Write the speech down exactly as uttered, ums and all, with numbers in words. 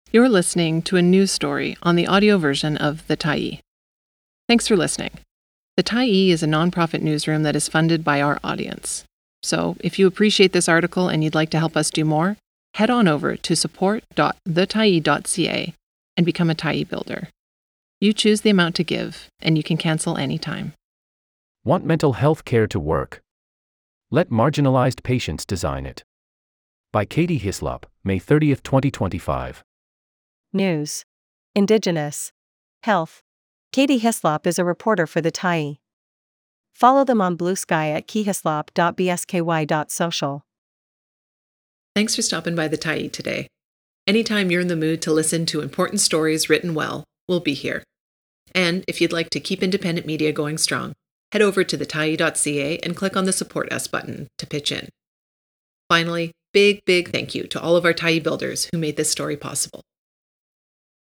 You're listening to a news story on the audio version of The Tyee. Thanks for listening. The Tyee is a nonprofit newsroom that is funded by our audience. So if you appreciate this article and you'd like to help us do more, head on over to support dot the tyee dot c a and become a Tyee builder. You choose the amount to give, and you can cancel anytime. Want mental health care to work? Let marginalized patients design it. By Katie Hislop, May thirtieth, twenty twenty-five. News. Indigenous. Health. Katie Hislop is a reporter for the Tyee. Follow them on Blue Sky at keyhislop dot b s k y dot social. Thanks for stopping by the Tyee today. Anytime you're in the mood to listen to important stories written well, we'll be here. And if you'd like to keep independent media going strong, head over to the tyee dot c a and click on the Support Us button to pitch in. Finally, big, big thank you to all of our Tyee builders who made this story possible.